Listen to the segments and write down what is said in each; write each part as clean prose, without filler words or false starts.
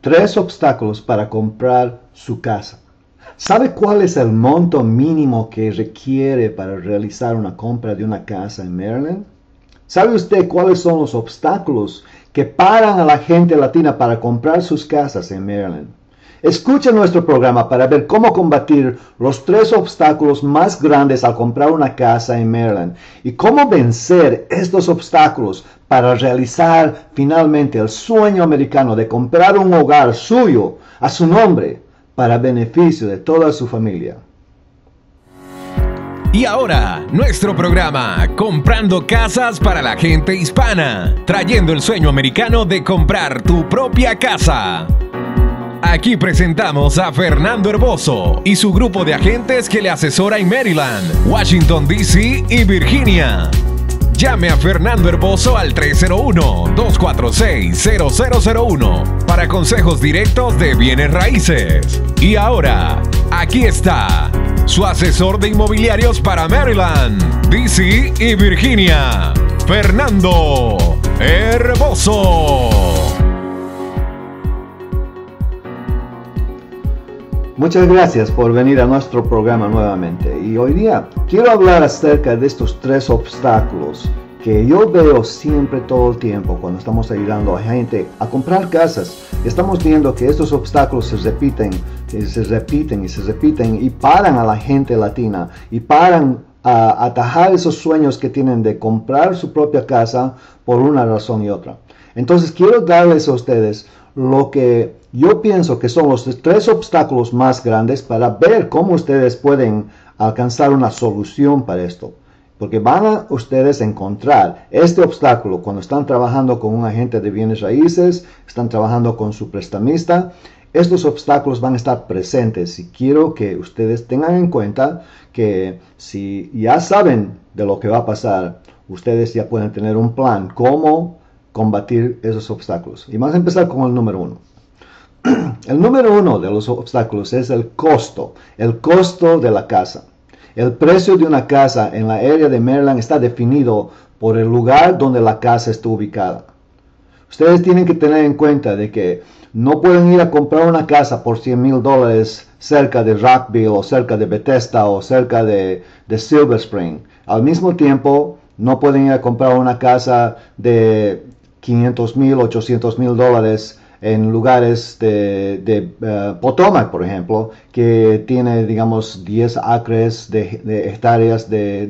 Tres obstáculos para comprar su casa. ¿Sabe cuál es el monto mínimo que requiere para realizar una compra de una casa en Maryland? ¿Sabe usted cuáles son los obstáculos que paran a la gente latina para comprar sus casas en Maryland? Escuche nuestro programa para ver cómo combatir los tres obstáculos más grandes al comprar una casa en Maryland y cómo vencer estos obstáculos para realizar finalmente el sueño americano de comprar un hogar suyo a su nombre para beneficio de toda su familia. Y ahora, nuestro programa, Comprando Casas para la Gente Hispana, trayendo el sueño americano de comprar tu propia casa. Aquí presentamos a Fernando Herboso y su grupo de agentes que le asesora en Maryland, Washington, D.C. y Virginia. Llame a Fernando Herboso al 301-246-0001 para consejos directos de bienes raíces. Y ahora, aquí está su asesor de inmobiliarios para Maryland, D.C. y Virginia, Fernando Herboso. Muchas gracias por venir a nuestro programa nuevamente. Y hoy día quiero hablar acerca de estos tres obstáculos que yo veo siempre todo el tiempo cuando estamos ayudando a gente a comprar casas. Estamos viendo que estos obstáculos se repiten y paran a la gente latina y paran a atajar esos sueños que tienen de comprar su propia casa por una razón y otra. Entonces quiero darles a ustedes lo que yo pienso que son los tres obstáculos más grandes para ver cómo ustedes pueden alcanzar una solución para esto. Porque van a ustedes encontrar este obstáculo cuando están trabajando con un agente de bienes raíces, están trabajando con su prestamista. Estos obstáculos van a estar presentes y quiero que ustedes tengan en cuenta que si ya saben de lo que va a pasar, ustedes ya pueden tener un plan cómo combatir esos obstáculos. Y vamos a empezar con el número uno. El número uno de los obstáculos es el costo de la casa. El precio de una casa en la área de Maryland está definido por el lugar donde la casa está ubicada. Ustedes tienen que tener en cuenta de que no pueden ir a comprar una casa por $100,000 cerca de Rockville o cerca de Bethesda o cerca de Silver Spring. Al mismo tiempo, no pueden ir a comprar una casa de $500,000, $800,000 en lugares de Potomac, por ejemplo, que tiene, digamos, 10 acres de hectáreas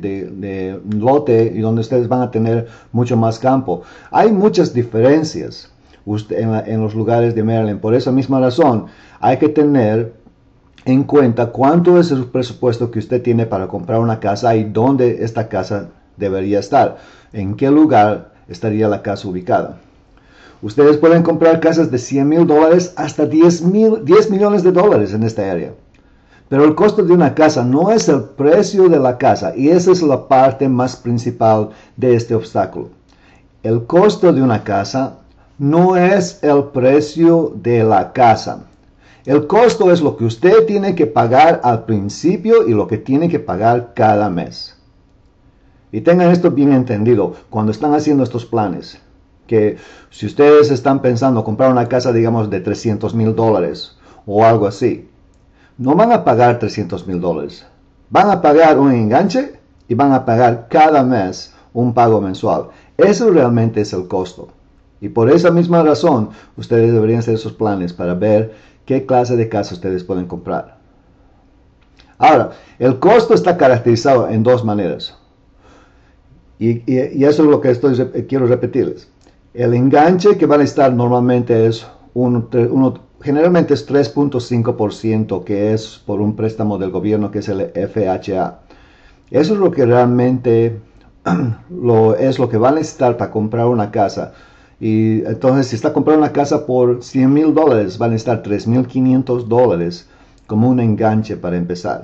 de lote y donde ustedes van a tener mucho más campo. Hay muchas diferencias en los lugares de Maryland. Por esa misma razón, hay que tener en cuenta cuánto es el presupuesto que usted tiene para comprar una casa y dónde esta casa debería estar. En qué lugar estaría la casa ubicada. Ustedes pueden comprar casas de $100,000 hasta $10 millones en esta área. Pero el costo de una casa no es el precio de la casa y esa es la parte más principal de este obstáculo. El costo de una casa no es el precio de la casa. El costo es lo que usted tiene que pagar al principio y lo que tiene que pagar cada mes. Y tengan esto bien entendido cuando están haciendo estos planes. Que si ustedes están pensando comprar una casa, digamos, de $300,000 o algo así, no van a pagar $300,000. Van a pagar un enganche y van a pagar cada mes un pago mensual. Eso realmente es el costo. Y por esa misma razón, ustedes deberían hacer esos planes para ver qué clase de casa ustedes pueden comprar. Ahora, el costo está caracterizado en dos maneras. Y eso es lo que quiero repetirles. El enganche que van a estar normalmente es generalmente es 3.5%, que es por un préstamo del gobierno que es el FHA. Eso es lo que realmente es lo que va a necesitar para comprar una casa. Y entonces si está comprando una casa por $100,000, van a necesitar $3,500 como un enganche para empezar.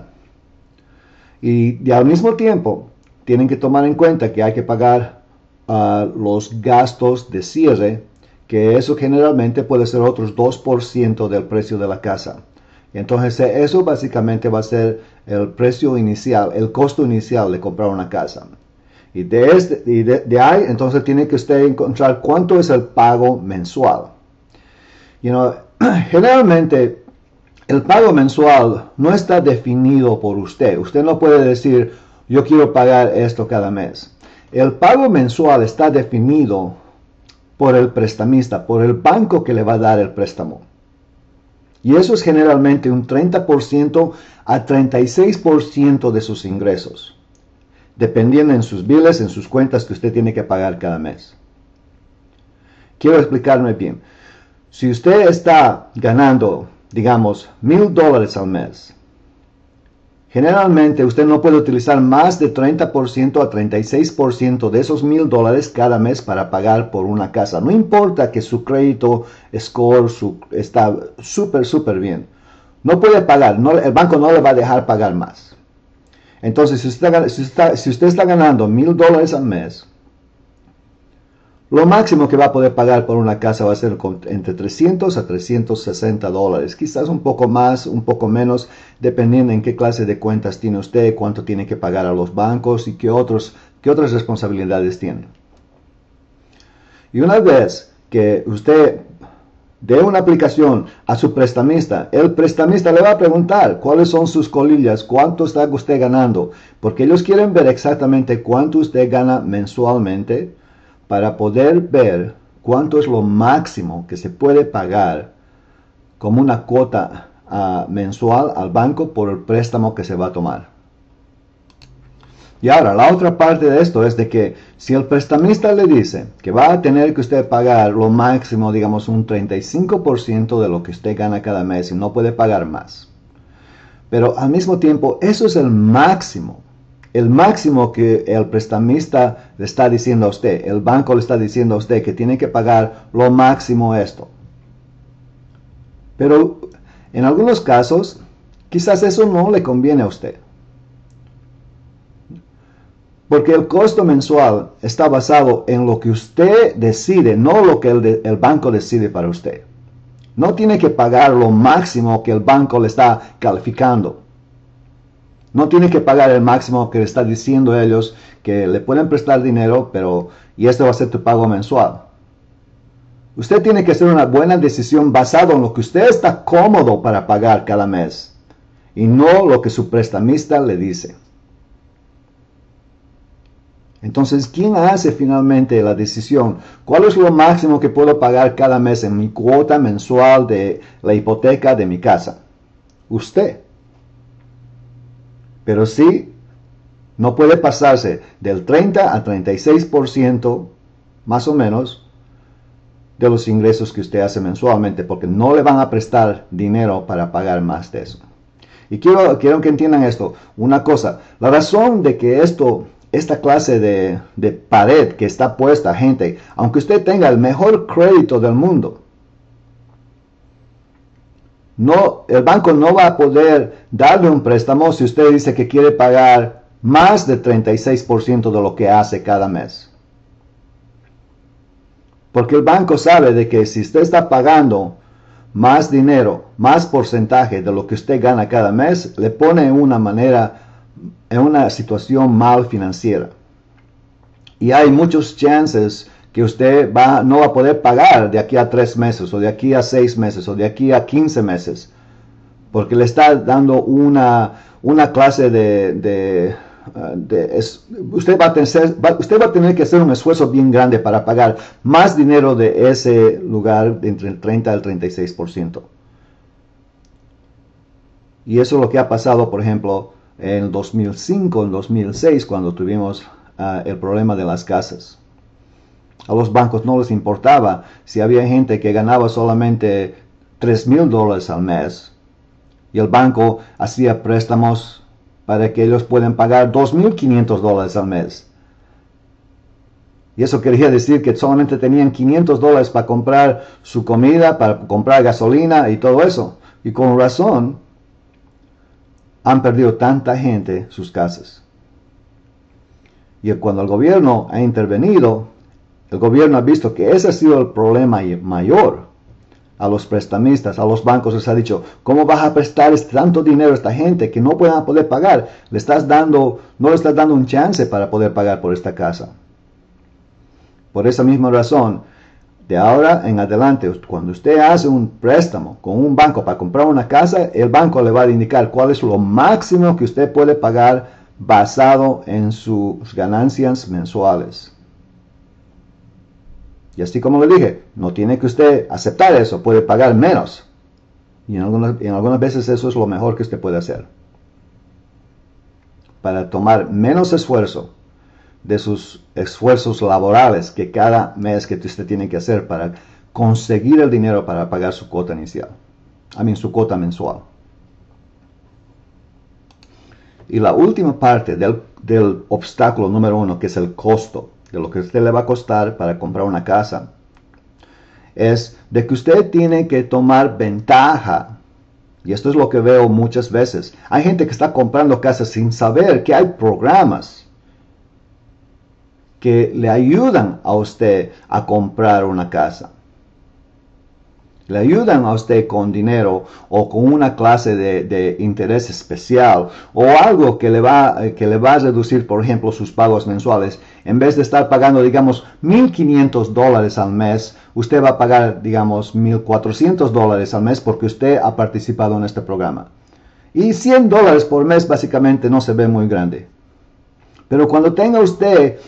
Y al mismo tiempo tienen que tomar en cuenta que hay que pagar los gastos de cierre, que eso generalmente puede ser otros 2% del precio de la casa. Entonces eso básicamente va a ser el precio inicial, el costo inicial de comprar una casa. Y de ahí entonces tiene que usted encontrar cuánto es el pago mensual. Generalmente, el pago mensual no está definido por usted. Usted no puede decir, yo quiero pagar esto cada mes. El pago mensual está definido por el prestamista, por el banco que le va a dar el préstamo. Y eso es generalmente un 30% a 36% de sus ingresos, dependiendo en sus biles, en sus cuentas que usted tiene que pagar cada mes. Quiero explicarme bien. Si usted está ganando, digamos, $1,000 al mes, generalmente usted no puede utilizar más de 30% a 36% de esos $1,000 cada mes para pagar por una casa. No importa que su crédito score está súper bien. No puede pagar, el banco no le va a dejar pagar más. Entonces, si usted está ganando $1,000 al mes, lo máximo que va a poder pagar por una casa va a ser entre $300 a $360. Quizás un poco más, un poco menos, dependiendo en qué clase de cuentas tiene usted, cuánto tiene que pagar a los bancos y qué otras responsabilidades tiene. Y una vez que usted dé una aplicación a su prestamista, el prestamista le va a preguntar cuáles son sus colillas, cuánto está usted ganando, porque ellos quieren ver exactamente cuánto usted gana mensualmente, para poder ver cuánto es lo máximo que se puede pagar como una cuota mensual al banco por el préstamo que se va a tomar. Y ahora, la otra parte de esto es de que si el prestamista le dice que va a tener que usted pagar lo máximo, digamos un 35% de lo que usted gana cada mes y no puede pagar más, pero al mismo tiempo eso es el máximo que el prestamista le está diciendo a usted, el banco le está diciendo a usted que tiene que pagar lo máximo esto. Pero en algunos casos, quizás eso no le conviene a usted. Porque el costo mensual está basado en lo que usted decide, no lo que el banco decide para usted. No tiene que pagar lo máximo que el banco le está calificando. No tiene que pagar el máximo que le está diciendo a ellos que le pueden prestar dinero, y este va a ser tu pago mensual. Usted tiene que hacer una buena decisión basada en lo que usted está cómodo para pagar cada mes y no lo que su prestamista le dice. Entonces, ¿quién hace finalmente la decisión? ¿Cuál es lo máximo que puedo pagar cada mes en mi cuota mensual de la hipoteca de mi casa? Usted. Pero sí, no puede pasarse del 30 a 36% más o menos de los ingresos que usted hace mensualmente, porque no le van a prestar dinero para pagar más de eso. Y quiero que entiendan esto, una cosa, la razón de que esta clase de pared que está puesta, gente, aunque usted tenga el mejor crédito del mundo, el banco no va a poder darle un préstamo si usted dice que quiere pagar más de 36% de lo que hace cada mes. Porque el banco sabe de que si usted está pagando más dinero, más porcentaje de lo que usted gana cada mes, le pone en una situación mal financiera. Y hay muchos chances que usted no va a poder pagar de aquí a 3 meses, o de aquí a 6 meses, o de aquí a 15 meses, porque le está dando una clase usted va a tener que hacer un esfuerzo bien grande para pagar más dinero de ese lugar de entre el 30 al 36%. Y eso es lo que ha pasado, por ejemplo, en el 2005, en 2006, cuando tuvimos el problema de las casas. A los bancos no les importaba si había gente que ganaba solamente $3,000 al mes y el banco hacía préstamos para que ellos puedan pagar $2,500 al mes. Y eso quería decir que solamente tenían $500 para comprar su comida, para comprar gasolina y todo eso. Y con razón han perdido tanta gente sus casas. Y cuando el gobierno ha intervenido, el gobierno ha visto que ese ha sido el problema mayor a los prestamistas, a los bancos. Les ha dicho, ¿cómo vas a prestar tanto dinero a esta gente que no puedan poder pagar? No le estás dando un chance para poder pagar por esta casa. Por esa misma razón, De ahora en adelante, cuando usted hace un préstamo con un banco para comprar una casa, el banco le va a indicar cuál es lo máximo que usted puede pagar basado en sus ganancias mensuales. Y así como le dije, no tiene que usted aceptar eso, puede pagar menos. Y en algunas veces eso es lo mejor que usted puede hacer. Para tomar menos esfuerzo de sus esfuerzos laborales que cada mes que usted tiene que hacer para conseguir el dinero para pagar su cuota inicial. Su cuota mensual. Y la última parte del obstáculo número 1, que es el costo, de lo que a usted le va a costar para comprar una casa, es de que usted tiene que tomar ventaja. Y esto es lo que veo muchas veces. Hay gente que está comprando casas sin saber que hay programas que le ayudan a usted a comprar una casa. Le ayudan a usted con dinero o con una clase de interés especial o algo que le va a reducir, por ejemplo, sus pagos mensuales. En vez de estar pagando, digamos, $1,500 al mes, usted va a pagar, digamos, $1,400 al mes porque usted ha participado en este programa. Y $100 por mes básicamente no se ve muy grande. Pero cuando tenga usted,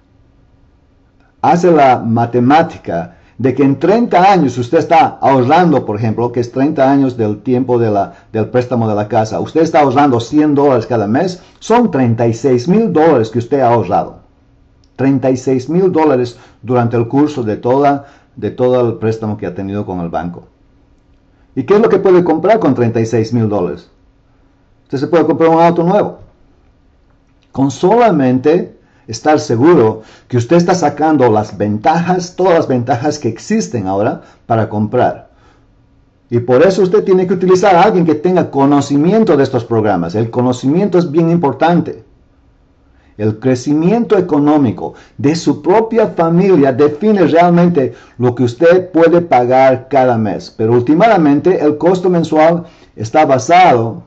hace la matemática de que en 30 años usted está ahorrando, por ejemplo, que es 30 años del tiempo del préstamo de la casa, usted está ahorrando $100 cada mes, son $36,000 que usted ha ahorrado. $36,000 durante el curso de todo el préstamo que ha tenido con el banco. ¿Y qué es lo que puede comprar con $36,000? Usted se puede comprar un auto nuevo. Con solamente estar seguro que usted está sacando las ventajas, todas las ventajas que existen ahora para comprar. Y por eso usted tiene que utilizar a alguien que tenga conocimiento de estos programas. El conocimiento es bien importante. El crecimiento económico de su propia familia define realmente lo que usted puede pagar cada mes. Pero últimamente el costo mensual está basado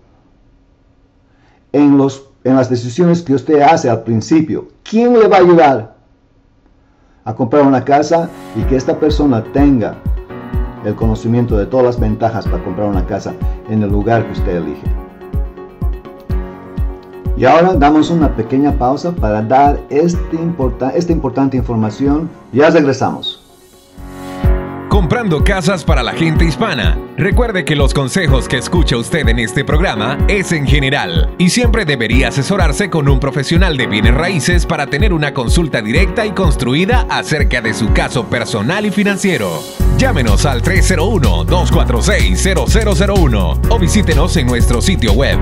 en las decisiones que usted hace al principio. ¿Quién le va a ayudar a comprar una casa y que esta persona tenga el conocimiento de todas las ventajas para comprar una casa en el lugar que usted elige? Y ahora damos una pequeña pausa para dar esta importante información. Ya regresamos. Comprando casas para la gente hispana. Recuerde que los consejos que escucha usted en este programa es en general y siempre debería asesorarse con un profesional de bienes raíces para tener una consulta directa y construida acerca de su caso personal y financiero. Llámenos al 301-246-0001 o visítenos en nuestro sitio web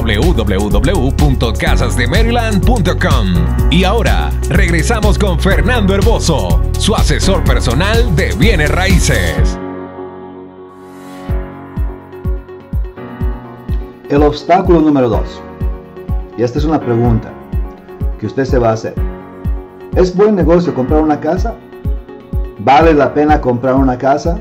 www.casasdemaryland.com. Y ahora, regresamos con Fernando Herboso, su asesor personal de bienes raíces. El obstáculo número 2. Y esta es una pregunta que usted se va a hacer. ¿Es buen negocio comprar una casa? ¿Vale la pena comprar una casa?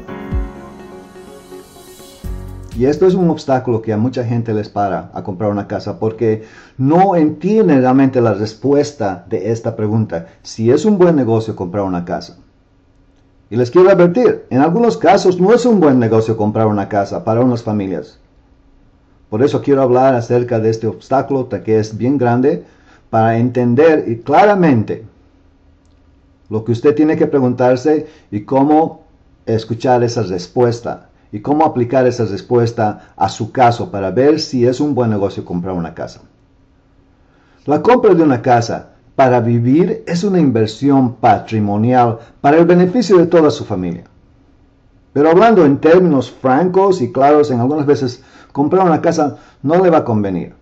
Y esto es un obstáculo que a mucha gente les para a comprar una casa porque no entienden realmente la respuesta de esta pregunta. Si es un buen negocio comprar una casa. Y les quiero advertir, en algunos casos no es un buen negocio comprar una casa para unas familias. Por eso quiero hablar acerca de este obstáculo que es bien grande para entender y claramente lo que usted tiene que preguntarse y cómo escuchar esa respuesta y cómo aplicar esa respuesta a su caso para ver si es un buen negocio comprar una casa. La compra de una casa para vivir es una inversión patrimonial para el beneficio de toda su familia. Pero hablando en términos francos y claros, en algunas veces comprar una casa no le va a convenir.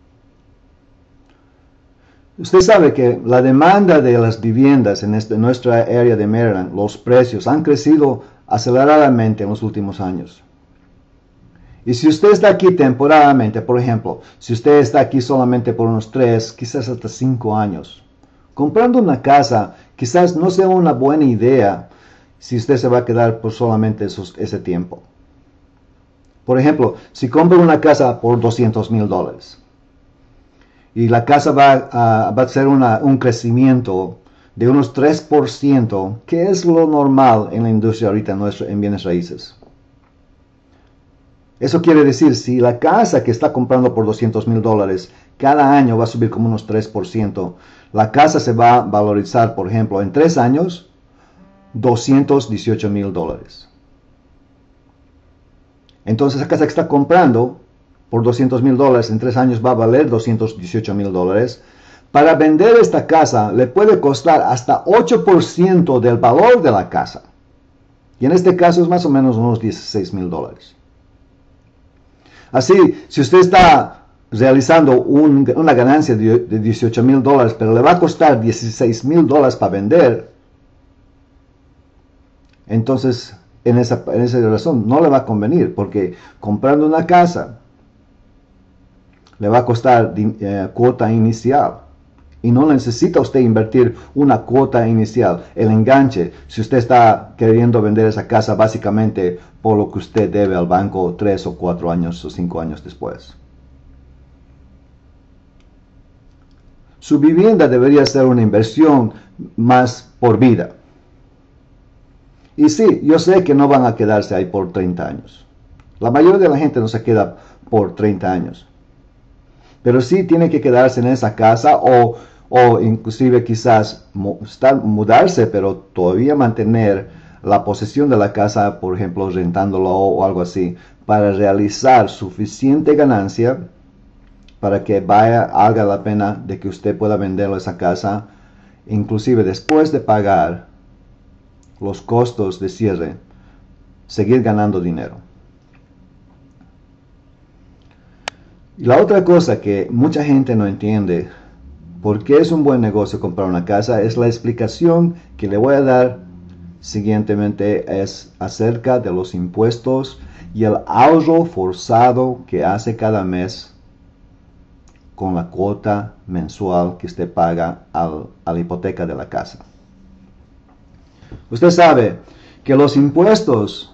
Usted sabe que la demanda de las viviendas en nuestra área de Maryland, los precios han crecido aceleradamente en los últimos años. Y si usted está aquí temporalmente, por ejemplo, si usted está aquí solamente por unos 3, quizás hasta 5 años, comprando una casa quizás no sea una buena idea si usted se va a quedar por solamente ese tiempo. Por ejemplo, si compra una casa por $200,000 y la casa va a ser un crecimiento de unos 3%, que es lo normal en la industria ahorita en bienes raíces. Eso quiere decir, si la casa que está comprando por $200,000 cada año va a subir como unos 3%, la casa se va a valorizar, por ejemplo, en 3 años, $218,000. Entonces, la casa que está comprando por $200,000 en 3 años va a valer $218,000. Para vender esta casa le puede costar hasta 8% del valor de la casa. Y en este caso es más o menos unos $16,000. Así, si usted está realizando una ganancia de $18,000, pero le va a costar $16,000 para vender, entonces en esa razón no le va a convenir, porque comprando una casa le va a costar cuota inicial. Y no necesita usted invertir una cuota inicial, el enganche, si usted está queriendo vender esa casa básicamente por lo que usted debe al banco 3 o 4 años o 5 años después. Su vivienda debería ser una inversión más por vida. Y sí, yo sé que no van a quedarse ahí por 30 años. La mayoría de la gente no se queda por 30 años. Pero sí tiene que quedarse en esa casa o inclusive quizás mudarse, pero todavía mantener la posesión de la casa, por ejemplo, rentándolo o algo así, para realizar suficiente ganancia para que valga la pena de que usted pueda venderlo esa casa, inclusive después de pagar los costos de cierre, seguir ganando dinero. Y la otra cosa que mucha gente no entiende, por qué es un buen negocio comprar una casa, es la explicación que le voy a dar siguientemente, es acerca de los impuestos y el ahorro forzado que hace cada mes con la cuota mensual que usted paga a la hipoteca de la casa. Usted sabe que los impuestos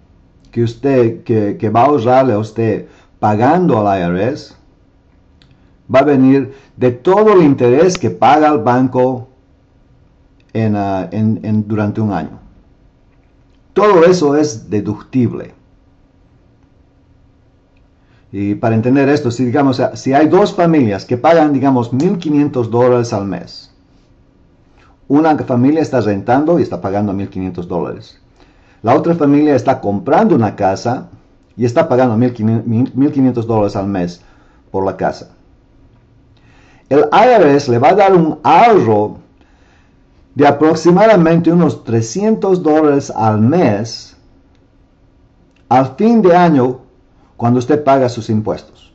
que va a ahorrarle a usted pagando al IRS va a venir de todo el interés que paga el banco durante un año. Todo eso es deductible. Y para entender esto, si hay dos familias que pagan, digamos, $1,500 al mes, una familia está rentando y está pagando $1,500. La otra familia está comprando una casa y está pagando $1,500 al mes por la casa. El IRS le va a dar un ahorro de aproximadamente unos $300 al mes al fin de año cuando usted paga sus impuestos.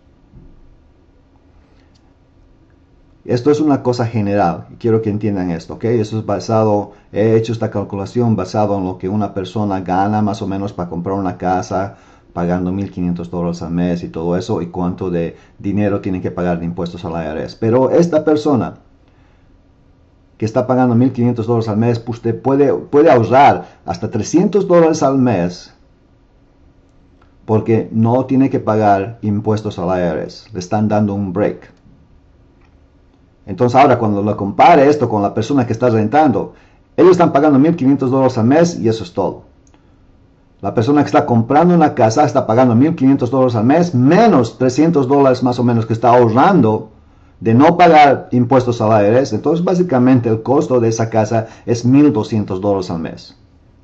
Esto es una cosa general, quiero que entiendan esto, ¿ok? Eso es he hecho esta calculación basado en lo que una persona gana más o menos para comprar una casa, pagando $1,500 al mes y todo eso, y cuánto de dinero tienen que pagar de impuestos al IRS. Pero esta persona que está pagando $1,500 al mes, pues usted puede ahorrar hasta $300 al mes porque no tiene que pagar impuestos al IRS. Le están dando un break. Entonces ahora cuando lo compare esto con la persona que está rentando, ellos están pagando $1,500 al mes y eso es todo. La persona que está comprando una casa está pagando $1,500 al mes menos $300 más o menos que está ahorrando de no pagar impuestos al IRS. Entonces básicamente el costo de esa casa es $1,200 al mes.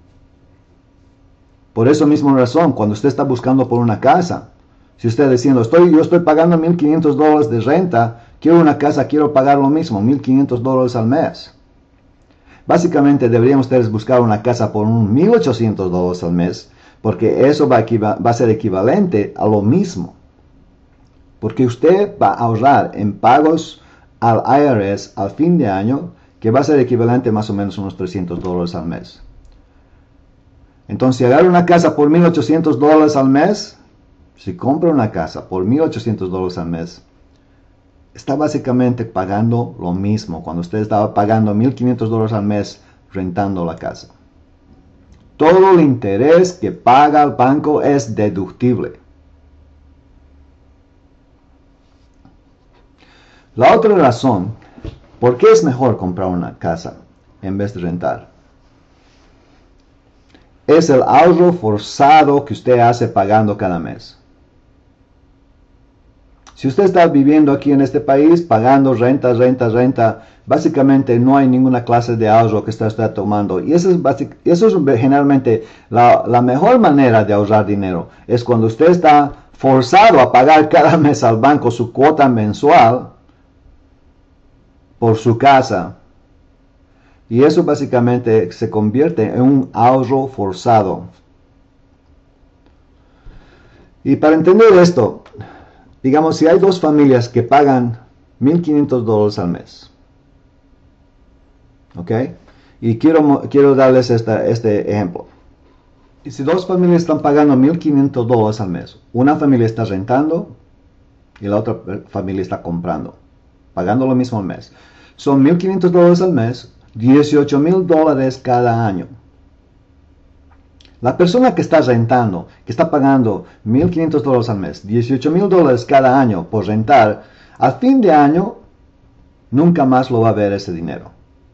Por esa misma razón, cuando usted está buscando por una casa, si usted diciendo, yo estoy pagando $1,500 de renta, quiero una casa, quiero pagar lo mismo, $1,500 al mes. Básicamente deberían ustedes buscar una casa por $1,800 al mes, porque eso va a ser equivalente a lo mismo. Porque usted va a ahorrar en pagos al IRS al fin de año, que va a ser equivalente más o menos a unos $300 al mes. Entonces, si agarra una casa por $1,800 al mes, si compra una casa por $1,800 al mes, está básicamente pagando lo mismo cuando usted estaba pagando $1,500 al mes rentando la casa. Todo el interés que paga el banco es deductible. La otra razón por qué es mejor comprar una casa en vez de rentar. Es el ahorro forzado que usted hace pagando cada mes. Si usted está viviendo aquí en este país, pagando renta, básicamente no hay ninguna clase de ahorro que usted tomando. Y eso es generalmente la mejor manera de ahorrar dinero. Es cuando usted está forzado a pagar cada mes al banco su cuota mensual por su casa. Y eso básicamente se convierte en un ahorro forzado. Y para entender esto, digamos, si hay dos familias que pagan $1,500 al mes, ¿ok? Y quiero darles este ejemplo. Y si dos familias están pagando $1,500 al mes, una familia está rentando y la otra familia está comprando, pagando lo mismo al mes. Son $1,500 al mes, $18,000 cada año. La persona que está rentando, que está pagando $1,500 al mes, $18,000 cada año por rentar, al fin de año nunca más lo va a ver ese dinero.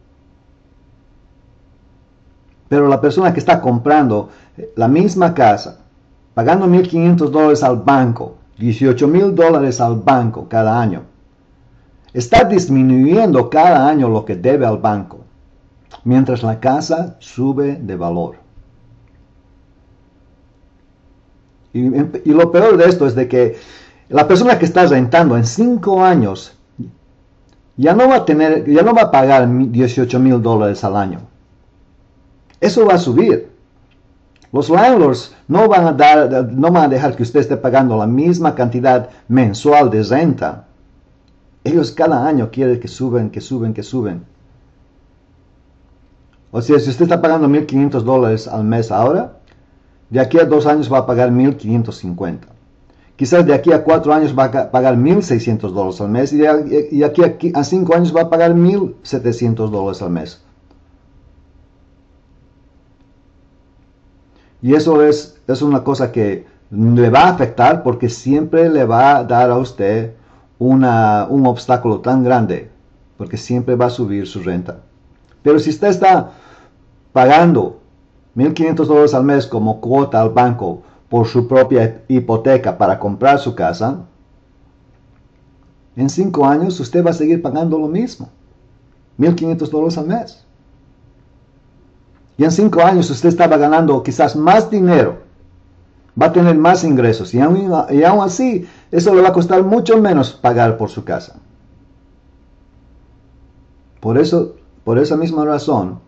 Pero la persona que está comprando la misma casa, pagando $1,500 al banco, $18,000 al banco cada año, está disminuyendo cada año lo que debe al banco, mientras la casa sube de valor. Y lo peor de esto es de que la persona que está rentando en 5 años ya no va a pagar $18,000 al año. Eso va a subir. Los landlords no van a dejar que usted esté pagando la misma cantidad mensual de renta. Ellos cada año quieren que suben. O sea, si usted está pagando $1,500 al mes ahora, de aquí a 2 años va a pagar $1,550. Quizás de aquí a 4 años va a pagar $1,600 al mes y de aquí a 5 años va a pagar $1,700 al mes. Y eso es una cosa que le va a afectar porque siempre le va a dar a usted un obstáculo tan grande, porque siempre va a subir su renta. Pero si usted está pagando $1,500 al mes como cuota al banco por su propia hipoteca para comprar su casa, en 5 años usted va a seguir pagando lo mismo, $1,500 al mes. Y en 5 años usted estaba ganando quizás más dinero, va a tener más ingresos y aún así eso le va a costar mucho menos pagar por su casa. Por esa misma razón,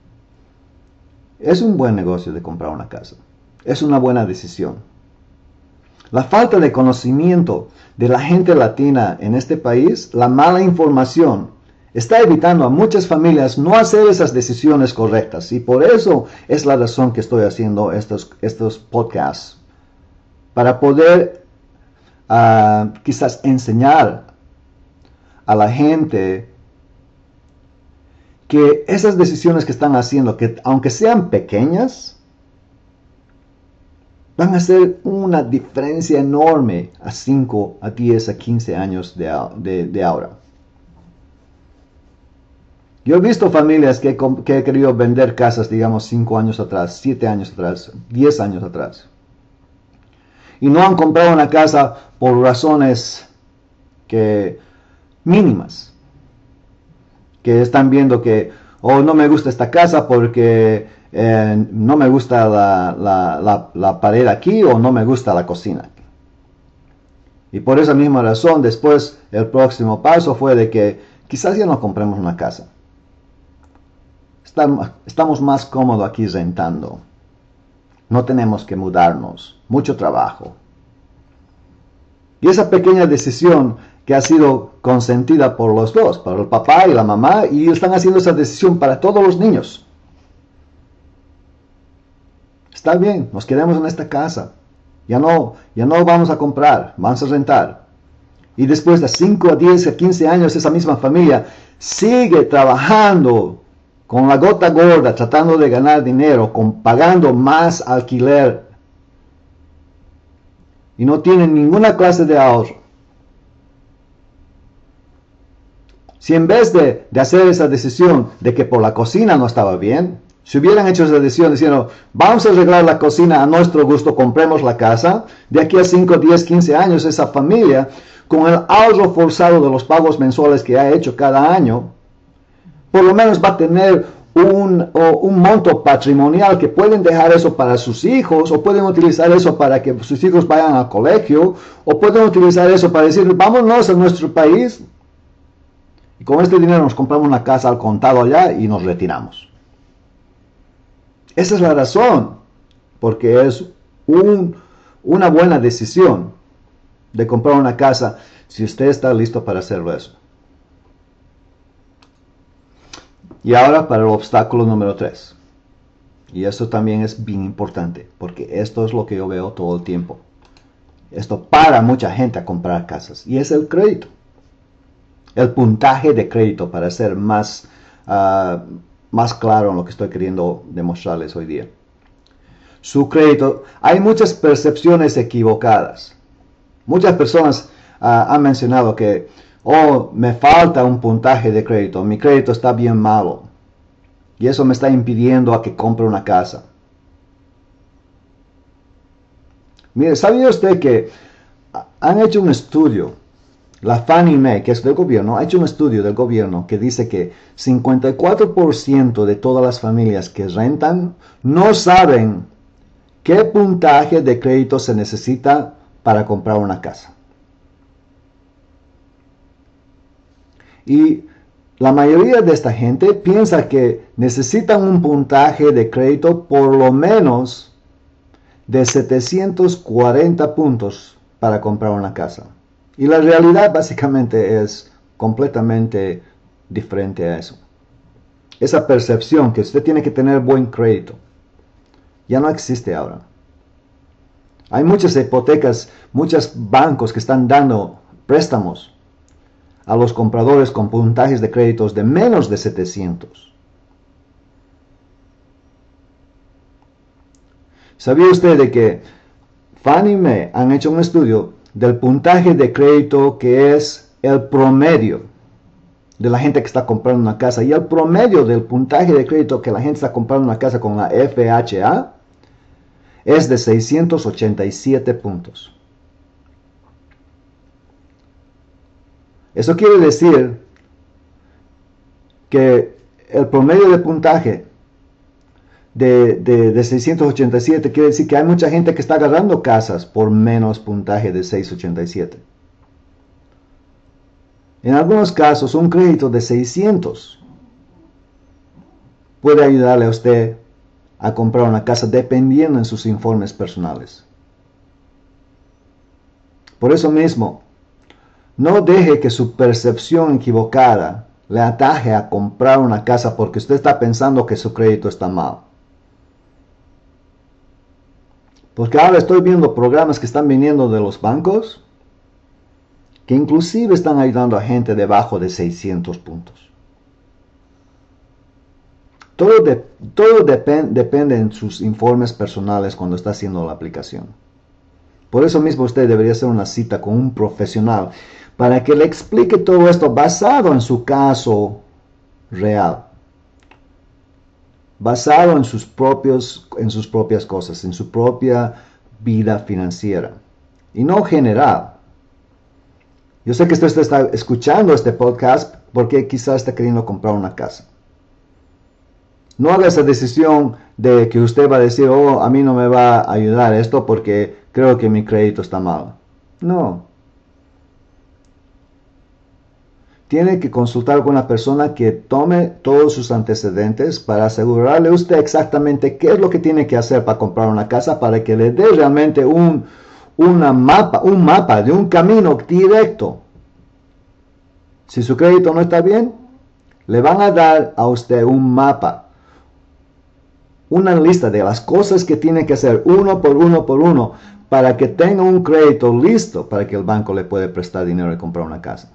es un buen negocio de comprar una casa. Es una buena decisión. La falta de conocimiento de la gente latina en este país, la mala información, está evitando a muchas familias no hacer esas decisiones correctas. Y por eso es la razón que estoy haciendo estos podcasts. Para poder quizás enseñar a la gente que esas decisiones que están haciendo, que aunque sean pequeñas, van a hacer una diferencia enorme a 5, a 10, a 15 años de ahora. Yo he visto familias que he querido vender casas, digamos, 5 años atrás, 7 años atrás, 10 años atrás. Y no han comprado una casa por razones mínimas. Que están viendo que, no me gusta esta casa porque no me gusta la pared aquí o no me gusta la cocina. Y por esa misma razón, después el próximo paso fue de que quizás ya no compremos una casa. Estamos más cómodos aquí rentando. No tenemos que mudarnos. Mucho trabajo. Y esa pequeña decisión que ha sido consentida por los dos, por el papá y la mamá, y están haciendo esa decisión para todos los niños. Está bien, nos quedamos en esta casa. Ya no vamos a comprar, vamos a rentar. Y después de 5 a 10 a 15 años, esa misma familia sigue trabajando con la gota gorda, tratando de ganar dinero, pagando más alquiler. Y no tienen ninguna clase de ahorro. Si en vez de hacer esa decisión de que por la cocina no estaba bien, si hubieran hecho esa decisión diciendo, vamos a arreglar la cocina a nuestro gusto, compremos la casa, de aquí a 5, 10, 15 años esa familia, con el ahorro forzado de los pagos mensuales que ha hecho cada año, por lo menos va a tener un monto patrimonial que pueden dejar eso para sus hijos, o pueden utilizar eso para que sus hijos vayan al colegio, o pueden utilizar eso para decir, vámonos a nuestro país, y con este dinero nos compramos una casa al contado allá y nos retiramos. Esa es la razón, porque es una buena decisión de comprar una casa si usted está listo para hacerlo eso. Y ahora para el obstáculo número 3. Y esto también es bien importante, porque esto es lo que yo veo todo el tiempo. Esto para mucha gente a comprar casas, y es el crédito. El puntaje de crédito, para ser más claro en lo que estoy queriendo demostrarles hoy día. Su crédito, hay muchas percepciones equivocadas. Muchas personas han mencionado que, me falta un puntaje de crédito, mi crédito está bien malo, y eso me está impidiendo a que compre una casa. Mire, ¿sabía usted que han hecho un estudio? La Fannie Mae, que es del gobierno, ha hecho un estudio del gobierno que dice que 54% de todas las familias que rentan no saben qué puntaje de crédito se necesita para comprar una casa. Y la mayoría de esta gente piensa que necesitan un puntaje de crédito por lo menos de 740 puntos para comprar una casa. Y la realidad básicamente es completamente diferente a eso. Esa percepción que usted tiene que tener buen crédito ya no existe ahora. Hay muchas hipotecas, muchos bancos que están dando préstamos a los compradores con puntajes de créditos de menos de 700. ¿Sabía usted de que Fannie Mae han hecho un estudio del puntaje de crédito que es el promedio de la gente que está comprando una casa? Y el promedio del puntaje de crédito que la gente está comprando una casa con la FHA es de 687 puntos. Eso quiere decir que el promedio de puntaje de 687 quiere decir que hay mucha gente que está agarrando casas por menos puntaje de 687. En algunos casos, un crédito de 600 puede ayudarle a usted a comprar una casa dependiendo en sus informes personales. Por eso mismo, no deje que su percepción equivocada le ataje a comprar una casa porque usted está pensando que su crédito está mal. Porque ahora estoy viendo programas que están viniendo de los bancos que inclusive están ayudando a gente debajo de 600 puntos. Todo depende en sus informes personales cuando está haciendo la aplicación. Por eso mismo usted debería hacer una cita con un profesional para que le explique todo esto basado en su caso real. Basado en sus propias cosas, en su propia vida financiera. Y no general. Yo sé que usted está escuchando este podcast porque quizás está queriendo comprar una casa. No haga esa decisión de que usted va a decir, a mí no me va a ayudar esto porque creo que mi crédito está mal. No. Tiene que consultar con una persona que tome todos sus antecedentes para asegurarle a usted exactamente qué es lo que tiene que hacer para comprar una casa, para que le dé realmente un mapa de un camino directo. Si su crédito no está bien, le van a dar a usted un mapa, una lista de las cosas que tiene que hacer uno por uno para que tenga un crédito listo para que el banco le pueda prestar dinero y comprar una casa.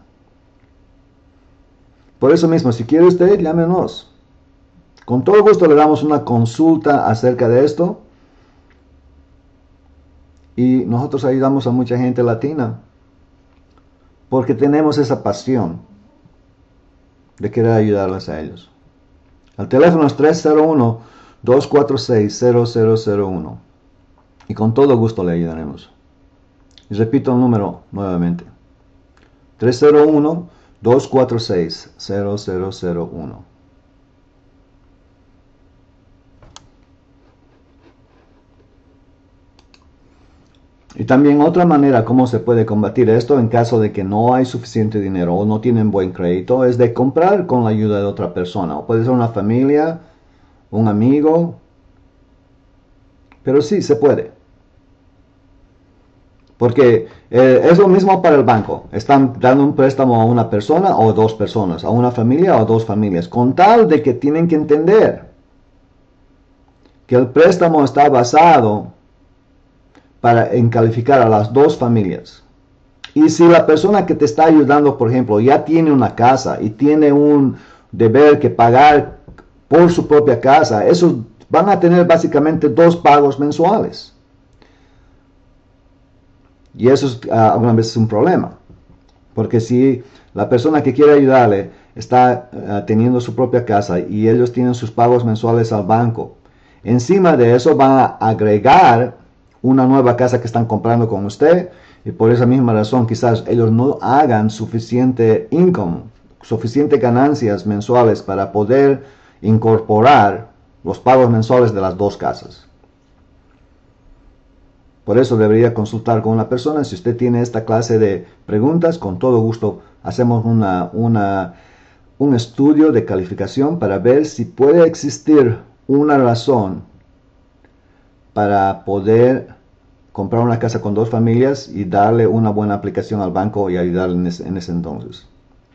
Por eso mismo, si quiere usted, llámenos. Con todo gusto le damos una consulta acerca de esto. Y nosotros ayudamos a mucha gente latina. Porque tenemos esa pasión de querer ayudarles a ellos. El teléfono es 301-246-0001 y con todo gusto le ayudaremos. Y repito el número nuevamente. 301-246-0001. Y también otra manera como se puede combatir esto en caso de que no hay suficiente dinero o no tienen buen crédito es de comprar con la ayuda de otra persona. O puede ser una familia, un amigo. Pero sí, se puede. Porque es lo mismo para el banco. Están dando un préstamo a una persona o dos personas, a una familia o dos familias. Con tal de que tienen que entender que el préstamo está basado en calificar a las dos familias. Y si la persona que te está ayudando, por ejemplo, ya tiene una casa y tiene un deber que pagar por su propia casa, esos van a tener básicamente dos pagos mensuales. Y eso es algunas veces un problema. Porque si la persona que quiere ayudarle está teniendo su propia casa y ellos tienen sus pagos mensuales al banco, encima de eso van a agregar una nueva casa que están comprando con usted, y por esa misma razón quizás ellos no hagan suficiente income, suficiente ganancias mensuales para poder incorporar los pagos mensuales de las dos casas. Por eso debería consultar con una persona. Si usted tiene esta clase de preguntas, con todo gusto hacemos un estudio de calificación para ver si puede existir una razón para poder comprar una casa con dos familias y darle una buena aplicación al banco y ayudarle en ese entonces.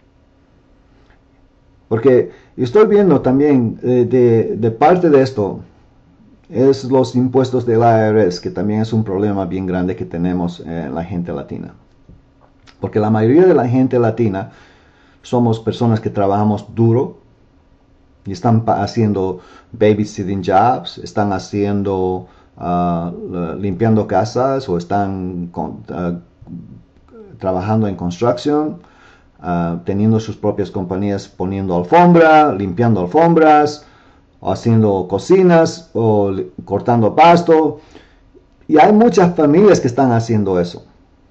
Porque estoy viendo también de parte de esto es los impuestos del IRS, que también es un problema bien grande que tenemos en la gente latina. Porque la mayoría de la gente latina somos personas que trabajamos duro y están haciendo babysitting jobs, están haciendo limpiando casas o están trabajando en construction, teniendo sus propias compañías poniendo alfombra, limpiando alfombras, haciendo cocinas o cortando pasto. Y hay muchas familias que están haciendo eso.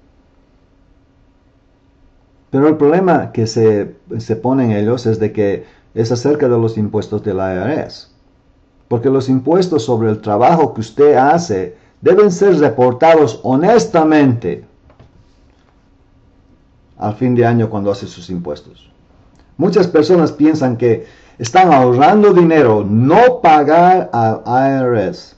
Pero el problema que se ponen ellos es de que es acerca de los impuestos del IRS. Porque los impuestos sobre el trabajo que usted hace deben ser reportados honestamente al fin de año cuando hace sus impuestos. Muchas personas piensan que están ahorrando dinero no pagar al IRS.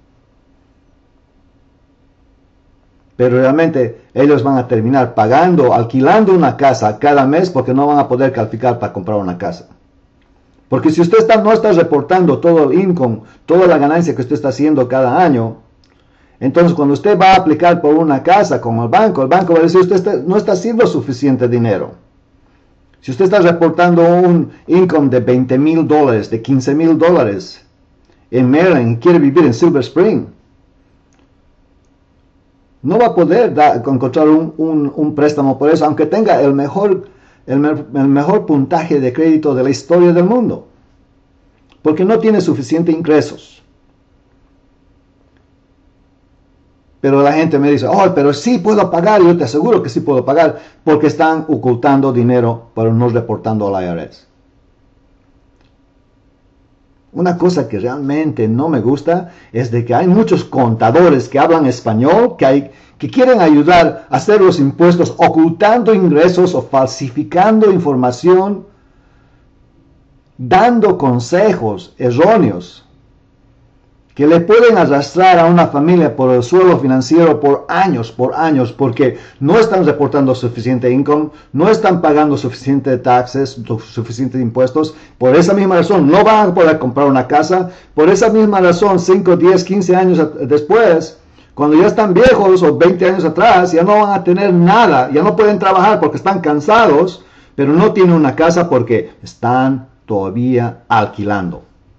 Pero realmente ellos van a terminar alquilando una casa cada mes porque no van a poder calificar para comprar una casa. Porque si usted no está reportando todo el income, toda la ganancia que usted está haciendo cada año, entonces cuando usted va a aplicar por una casa con el banco va a decir usted no está haciendo suficiente dinero. Si usted está reportando un income de $20,000, de $15,000 en Maryland y quiere vivir en Silver Spring, no va a poder encontrar un préstamo por eso, aunque tenga el mejor puntaje de crédito de la historia del mundo, porque no tiene suficientes ingresos. Pero la gente me dice, oh, pero sí puedo pagar, y yo te aseguro que sí puedo pagar, porque están ocultando dinero, pero no reportando al IRS. Una cosa que realmente no me gusta es de que hay muchos contadores que hablan español, que quieren ayudar a hacer los impuestos ocultando ingresos o falsificando información, dando consejos erróneos que le pueden arrastrar a una familia por el suelo financiero por años, porque no están reportando suficiente income, no están pagando suficiente taxes, suficientes impuestos. Por esa misma razón no van a poder comprar una casa. Por esa misma razón, 5, 10, 15 años después, cuando ya están viejos o 20 años atrás, ya no van a tener nada, ya no pueden trabajar porque están cansados, pero no tienen una casa porque están todavía alquilando.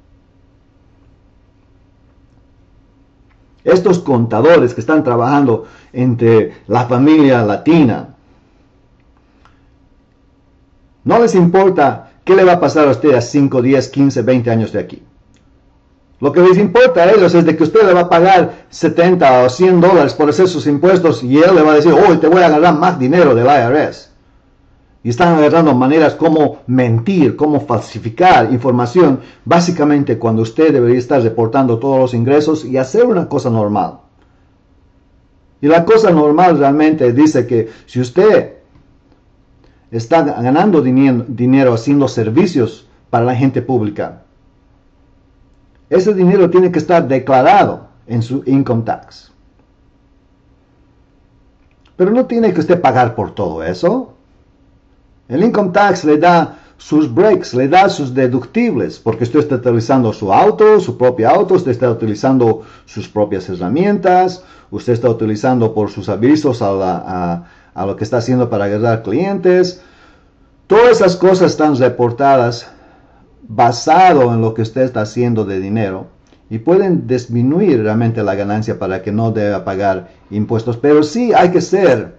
Estos contadores que están trabajando entre la familia latina, no les importa ¿qué le va a pasar a usted a 5, 10, 15, 20 años de aquí? Lo que les importa a ellos es de que usted le va a pagar 70 o 100 dólares por hacer sus impuestos y él le va a decir, oh, te voy a agarrar más dinero del IRS. Y están agarrando maneras como mentir, como falsificar información, básicamente cuando usted debería estar reportando todos los ingresos y hacer una cosa normal. Y la cosa normal realmente dice que si usted está ganando dinero haciendo servicios para la gente pública, ese dinero tiene que estar declarado en su income tax. Pero no tiene que usted pagar por todo eso. El income tax le da sus breaks, le da sus deductibles, porque usted está utilizando su auto, su propio auto, usted está utilizando sus propias herramientas, usted está utilizando por sus avisos a lo que está haciendo para agarrar clientes. Todas esas cosas están reportadas basado en lo que usted está haciendo de dinero y pueden disminuir realmente la ganancia para que no deba pagar impuestos, pero sí hay que ser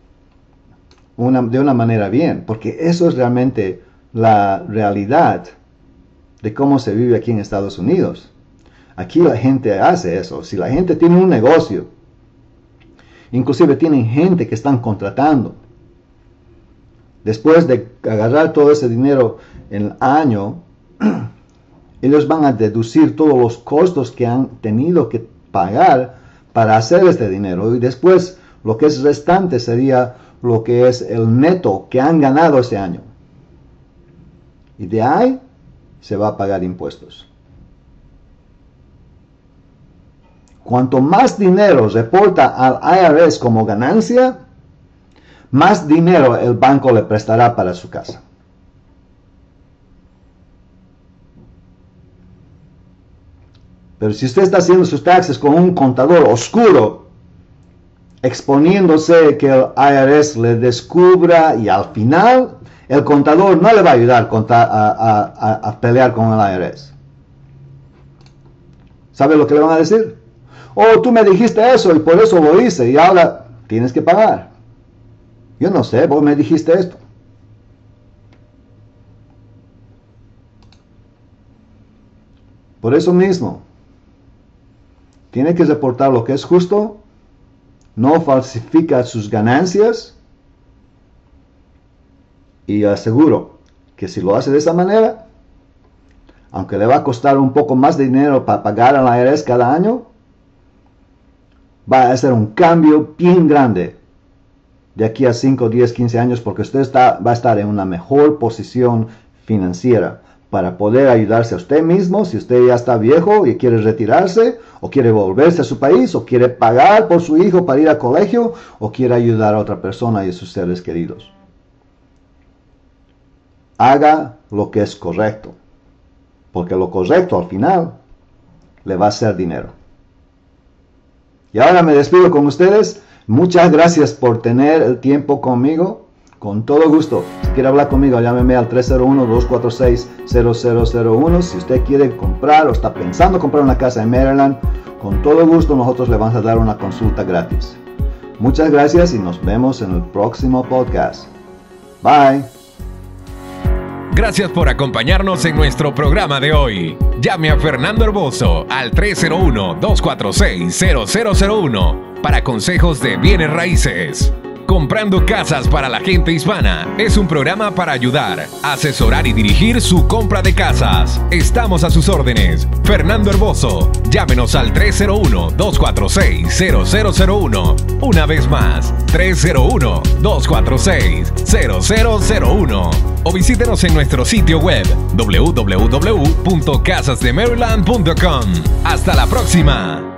de una manera bien, porque eso es realmente la realidad de cómo se vive aquí en Estados Unidos. Aquí la gente hace eso. Si la gente tiene un negocio, inclusive tienen gente que están contratando, después de agarrar todo ese dinero en el año, ellos van a deducir todos los costos que han tenido que pagar para hacer este dinero. Y después lo que es restante sería lo que es el neto que han ganado ese año. Y de ahí se va a pagar impuestos. Cuanto más dinero reporta al IRS como ganancia, más dinero el banco le prestará para su casa. Pero si usted está haciendo sus taxes con un contador oscuro, exponiéndose que el IRS le descubra y al final el contador no le va a ayudar a pelear con el IRS. ¿Sabe lo que le van a decir? Oh, tú me dijiste eso y por eso lo hice y ahora tienes que pagar. Yo no sé, vos me dijiste esto. Por eso mismo, tiene que reportar lo que es justo, no falsifica sus ganancias y aseguro que si lo hace de esa manera, aunque le va a costar un poco más de dinero para pagar a la IRS cada año, va a hacer un cambio bien grande de aquí a 5, 10, 15 años porque usted va a estar en una mejor posición financiera para poder ayudarse a usted mismo si usted ya está viejo y quiere retirarse o quiere volverse a su país o quiere pagar por su hijo para ir al colegio o quiere ayudar a otra persona y a sus seres queridos. Haga lo que es correcto, porque lo correcto al final le va a hacer dinero. Y ahora me despido con ustedes. Muchas gracias por tener el tiempo conmigo. Con todo gusto. Si quiere hablar conmigo, llámeme al 301-246-0001. Si usted quiere comprar o está pensando comprar una casa en Maryland, con todo gusto nosotros le vamos a dar una consulta gratis. Muchas gracias y nos vemos en el próximo podcast. Bye. Gracias por acompañarnos en nuestro programa de hoy. Llame a Fernando Herboso al 301-246-0001 para consejos de bienes raíces. Comprando Casas para la Gente Hispana es un programa para ayudar, asesorar y dirigir su compra de casas. Estamos a sus órdenes. Fernando Herboso, llámenos al 301-246-0001. Una vez más, 301-246-0001. O visítenos en nuestro sitio web www.casasdemaryland.com. Hasta la próxima.